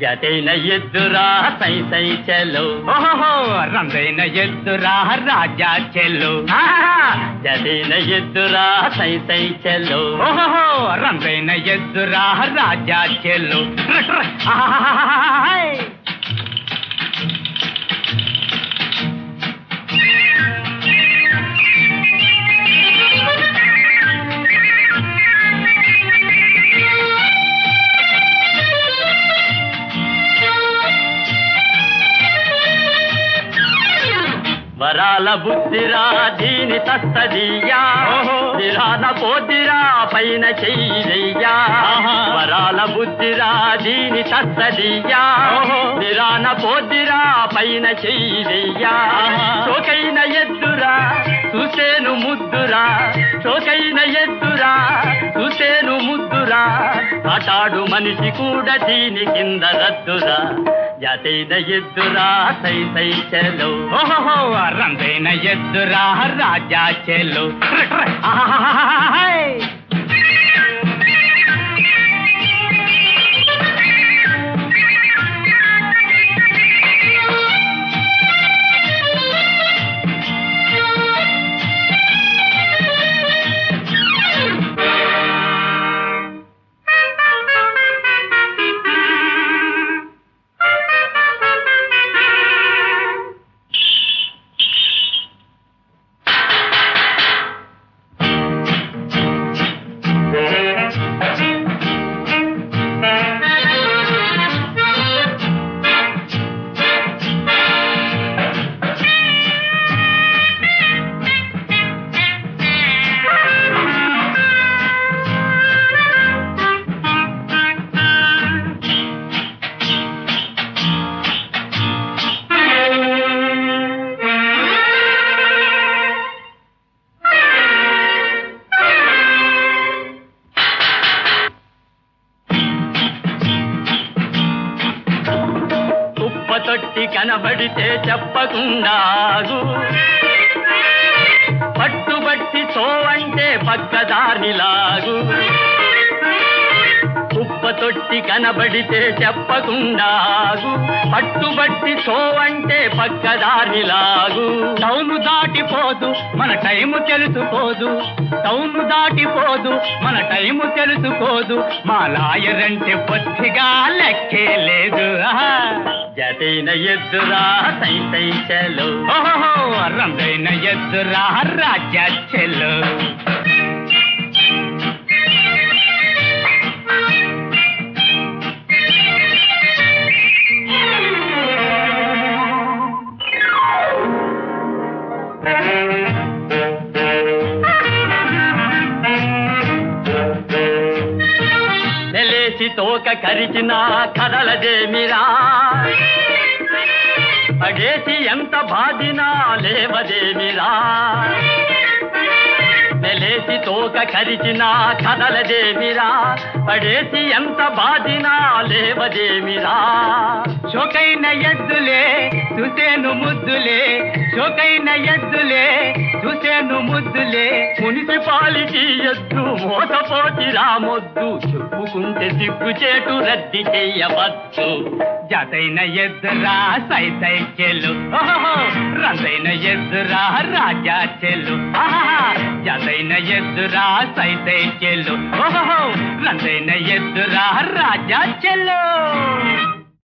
జతైన ఎద్దురా సై సై చెల్లో ఓహో రందైన ఎద్దురా రాజా చెల్లు జతైన ఎద్దురా సై సై చెల్లో ఓహో రందైన ఎద్దురా రాజా చెల్లు వరాల బుద్ధిరా దీని తస్తదీయా దిరాన పోద్దిరా పైన చెయ్యయ్యా వరాల బుద్ధిరా దీని తస్తదీయా దిరాన పోద్దిరా పైన చెయ్యయ్యా చోకైన ఎద్దురా చూసేను ముద్దురా చోకైన ఎద్దురా చూసేను ముద్దురా ఆటాడు మనిషి కూడా దీని కింద రద్దురా జతైన ఎద్దురా సై సై చెల్లో ఓహో రందైన ఎద్దురా రాజా చెల్లు తొట్టి కనబడితే చెప్పకుండాగు పట్టుబట్టి అంటే పక్కదారిలాగు కుప్ప తొట్టి కనబడితే చెప్పకుండాగు పట్టుబట్టి అంటే పక్కదారిలాగు టౌను దాటిపోదు మన టైము తెలుసుకోదు టౌను దాటిపోదు మన టైము తెలుసుకోదు మా లాయరంటే పొత్తిగా లెక్కే లేదు జతైన ఎద్దురా సై సై చెల్లో ఓహో రందైన ఎద్దురా రాజా చెల్లు నెలేసి తోక కరిచిన కదలదేమిరా పడేసి ఎంత బాధినా లేవదేమిరా నెలేసి తోక కరిచిన కదలదేమిరా పడేసి ఎంత బాధినా లేవదేమిరా చోకైన ఎద్దులే చూసేను ముద్దులే చోకైన ఎద్దులే చూసేను ముద్దులే మున్సిపాలిటీ ఎద్దు మోసపోతిరా మొద్దు చెప్పుకుంటే సిగ్గుచేటు రద్ది చెయ్యవచ్చు జతైన ఎద్దురా సై సై చెల్లు ఓహో రందైన ఎద్దురా రాజా చెల్లు జతైన ఎద్దురా సై సై చెల్లు ఓహో రందైన ఎద్దురా రాజా చెల్లు